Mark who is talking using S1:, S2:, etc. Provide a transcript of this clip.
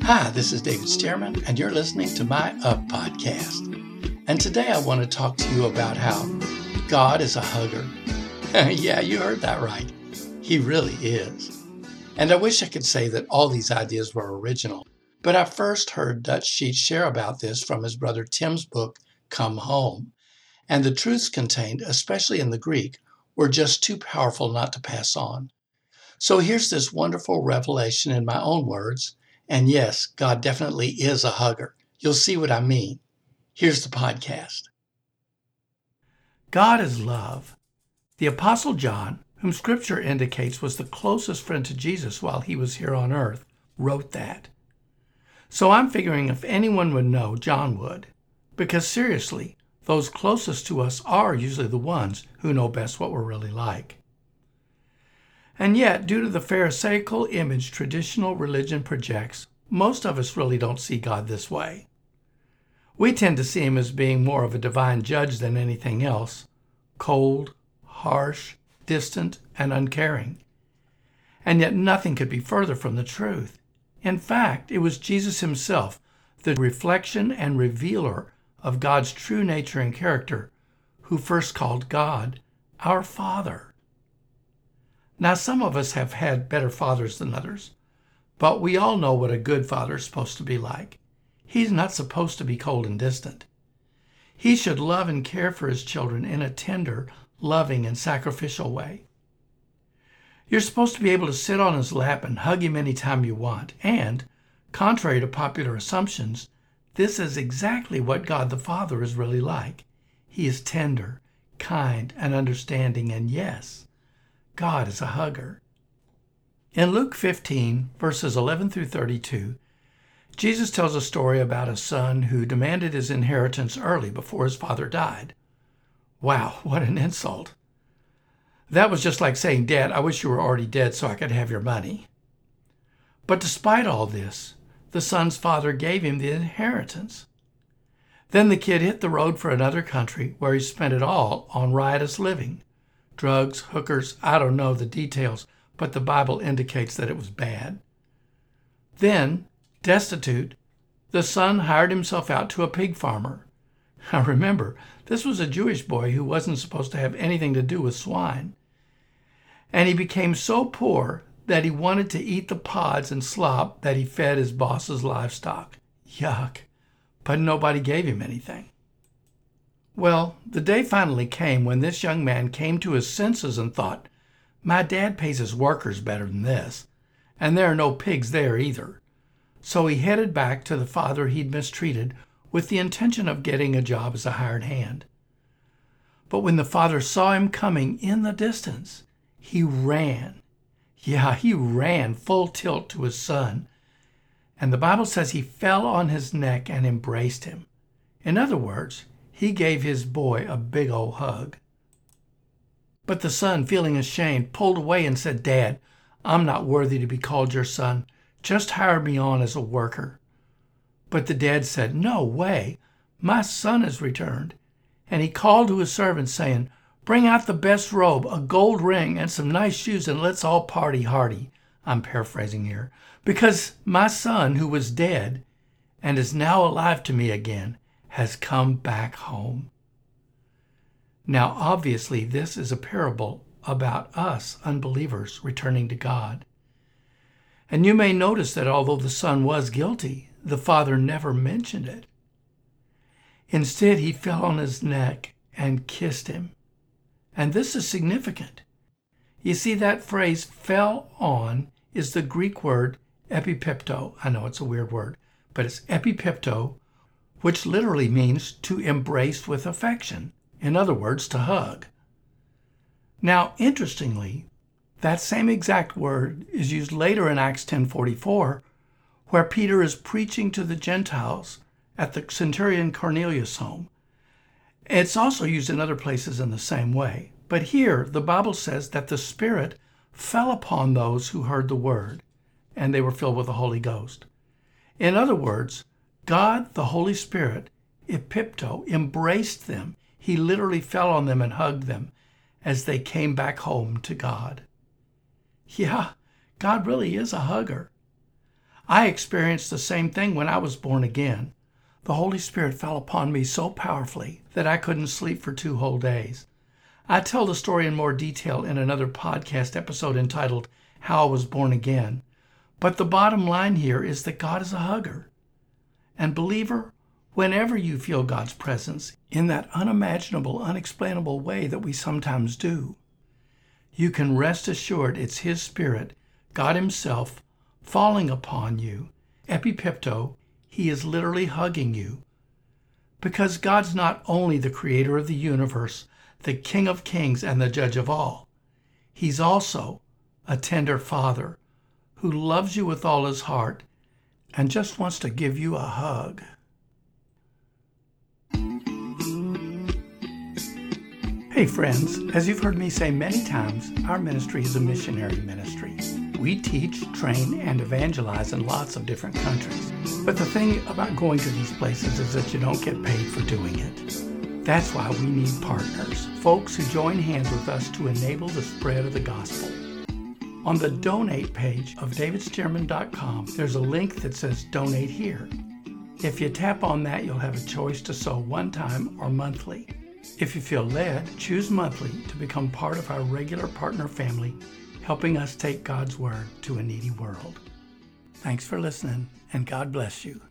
S1: Hi, this is David Stearman, and you're listening to my Up podcast. And today I want to talk to you about how God is a hugger. Yeah, you heard that right. He really is. And I wish I could say that all these ideas were original, but I first heard Dutch Sheets share about this from his brother Tim's book, Come Home. And the truths contained, especially in the Greek, were just too powerful not to pass on. So here's this wonderful revelation in my own words. And yes, God definitely is a hugger. You'll see what I mean. Here's the podcast.
S2: God is love. The Apostle John, whom Scripture indicates was the closest friend to Jesus while he was here on earth, wrote that. So I'm figuring if anyone would know, John would. Because seriously, those closest to us are usually the ones who know best what we're really like. And yet, due to the Pharisaical image traditional religion projects, most of us really don't see God this way. We tend to see him as being more of a divine judge than anything else, cold, harsh, distant, and uncaring. And yet nothing could be further from the truth. In fact, it was Jesus himself, the reflection and revealer of God's true nature and character, who first called God our Father. Now, some of us have had better fathers than others, but we all know what a good father is supposed to be like. He's not supposed to be cold and distant. He should love and care for his children in a tender, loving, and sacrificial way. You're supposed to be able to sit on his lap and hug him anytime you want, and, contrary to popular assumptions, this is exactly what God the Father is really like. He is tender, kind, and understanding, and yes, God is a hugger. In Luke 15, verses 11 through 32, Jesus tells a story about a son who demanded his inheritance early before his father died. Wow, what an insult. That was just like saying, "Dad, I wish you were already dead so I could have your money." But despite all this, the son's father gave him the inheritance. Then the kid hit the road for another country where he spent it all on riotous living. Drugs, hookers, I don't know the details, but the Bible indicates that it was bad. Then, destitute, the son hired himself out to a pig farmer. Now remember, this was a Jewish boy who wasn't supposed to have anything to do with swine. And he became so poor that he wanted to eat the pods and slop that he fed his boss's livestock. Yuck. But nobody gave him anything. Well, the day finally came when this young man came to his senses and thought, "My dad pays his workers better than this, and there are no pigs there either." So he headed back to the father he'd mistreated with the intention of getting a job as a hired hand. But when the father saw him coming in the distance, he ran. Yeah, he ran full tilt to his son. And the Bible says he fell on his neck and embraced him. In other words, he gave his boy a big old hug. But the son, feeling ashamed, pulled away and said, "Dad, I'm not worthy to be called your son. Just hire me on as a worker." But the dad said, "No way. My son has returned." And he called to his servants, saying, "Bring out the best robe, a gold ring, and some nice shoes, and let's all party hardy." I'm paraphrasing here. "Because my son, who was dead and is now alive to me again, has come back home." Now, obviously, this is a parable about us unbelievers returning to God. And you may notice that although the son was guilty, the father never mentioned it. Instead, he fell on his neck and kissed him. And this is significant. You see, that phrase, "fell on," is the Greek word epipepto. I know it's a weird word, but it's epipepto, which literally means to embrace with affection. In other words, to hug. Now, interestingly, that same exact word is used later in Acts 10:44, where Peter is preaching to the Gentiles at the centurion Cornelius' home. It's also used in other places in the same way. But here, the Bible says that the Spirit fell upon those who heard the word, and they were filled with the Holy Ghost. In other words, God, the Holy Spirit, epipto, embraced them. He literally fell on them and hugged them as they came back home to God. Yeah, God really is a hugger. I experienced the same thing when I was born again. The Holy Spirit fell upon me so powerfully that I couldn't sleep for 2 whole days. I tell the story in more detail in another podcast episode entitled How I Was Born Again. But the bottom line here is that God is a hugger. And believer, whenever you feel God's presence in that unimaginable, unexplainable way that we sometimes do, you can rest assured it's His Spirit, God Himself, falling upon you. Epipipto, He is literally hugging you. Because God's not only the creator of the universe, the King of Kings and the Judge of all, He's also a tender Father who loves you with all His heart and just wants to give you a hug. Hey friends, as you've heard me say many times, our ministry is a missionary ministry. We teach, train, and evangelize in lots of different countries. But the thing about going to these places is that you don't get paid for doing it. That's why we need partners, folks who join hands with us to enable the spread of the gospel. On the donate page of davidsgerman.com, there's a link that says donate here. If you tap on that, you'll have a choice to sow one time or monthly. If you feel led, choose monthly to become part of our regular partner family, helping us take God's Word to a needy world. Thanks for listening, and God bless you.